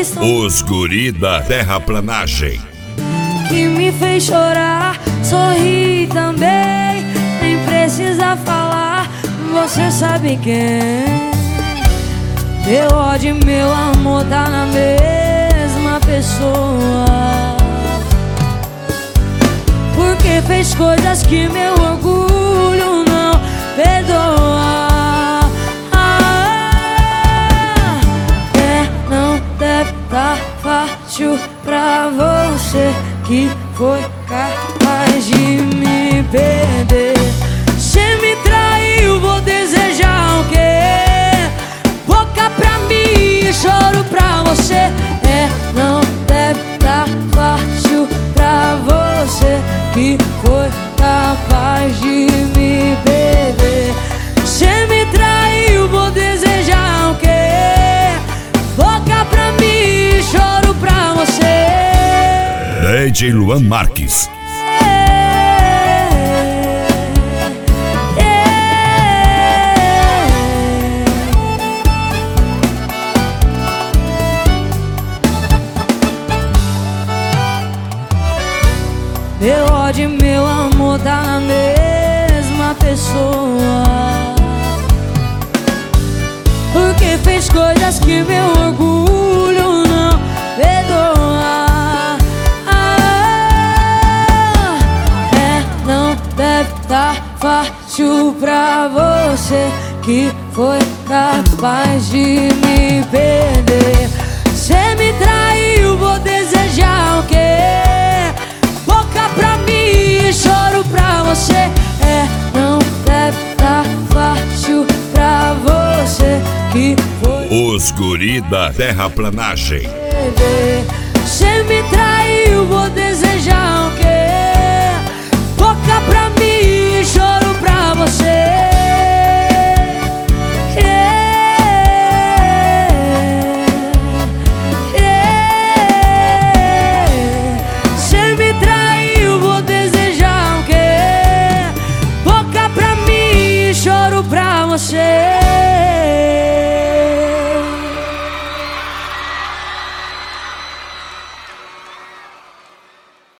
estão Os guri da terraplanagem. que me fez chorar, sorri também. Nem precisa falar, você sabe quem. Meu ódio e meu amor tá na mesma pessoa, porque fez coisas que meu orgulho não perdoa. Não deve tá fácil pra você, que foi capaz de me perder. Cê me traiu, vou desejar o quê? Boca pra mim, choro pra você. Não deve tá fácil pra você, que foi capaz de me perder. Cê me traiu, vou desejar o quê? Boca pra mim, choro pra você. DJ Luan Marques. Meu ódio e meu amor tá na mesma pessoa, porque fez coisas que meu orgulho não perdoa. Não deve tá fácil pra você, que foi capaz de me perder. Cê me traiu, vou desejar o quê? Boca pra mim, choro pra você. Não deve tá fácil pra você, que foi Os guri da terraplanagem. perder. Cê me traiu, vou desejar